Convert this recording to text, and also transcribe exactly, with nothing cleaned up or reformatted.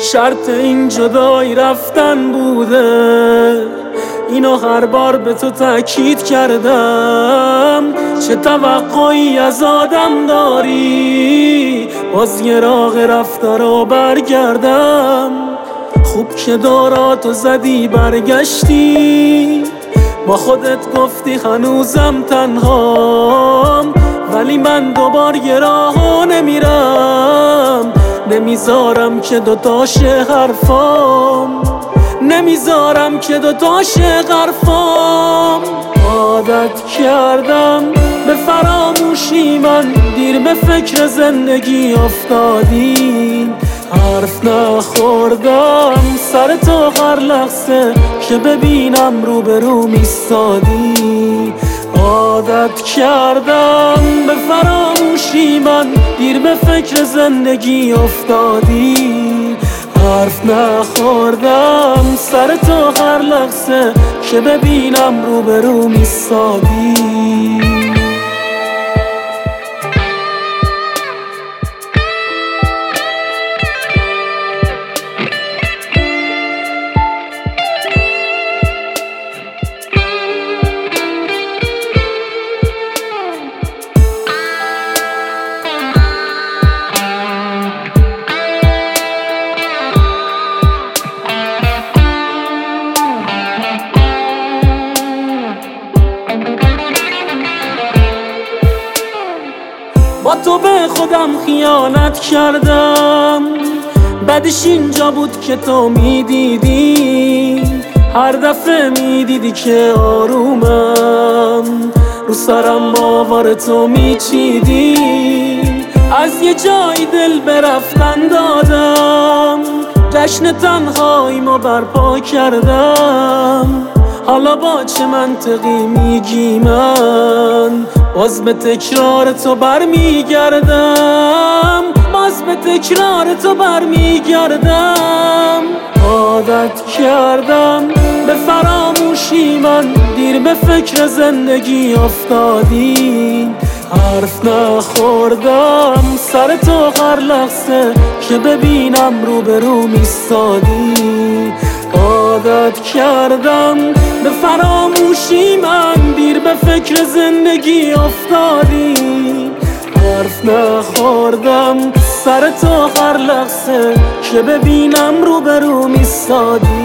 شرط این جدایی رفتن بوده، اینو هر بار به تو تأکید کردم. چه توقعی از آدم داری، باز یه راه رفته رو برگردم. خوب که دوراتو زدی برگشتی، با خودت گفتی هنوزم تنهام، ولی من دوبار یه راهو نمیرم. نمیذارم که دوتاشه حرفام، نمیذارم که دوتاشه حرفام. عادت کردم به فراموشی، من دیر به فکر زندگی افتادی. حرف نخوردم سر تو هر لحظه که ببینم روبرو میستادی. عادت کردم به فراموشی، من دیر به فکر زندگی افتادی. حرف نخوردم سر تو هر لحظه که ببینم روبرو میستادی. با تو به خودم خیانت کردم، بعدش اینجا بود که تو میدیدی. هر دفعه میدیدی که آرومم، رو سرم باور تو میچیدی. از یه جایی دل برفتن دادم، جشن تنهاییمو برپا کردم. حالا با چه منطقی میگی من باز به تکرار تو برمیگردم، باز به تکرار تو برمیگردم. عادت کردم به فراموشی، من دیر به فکر زندگی افتادی. حرف نخوردم سر تو هر لحظه که ببینم روبرو میستادی. عادت کردم به فراموشی، من دیر به فکر زندگی افتادی. حرف نخوردم سر تو هر لحظه که ببینم روبرو میستادی.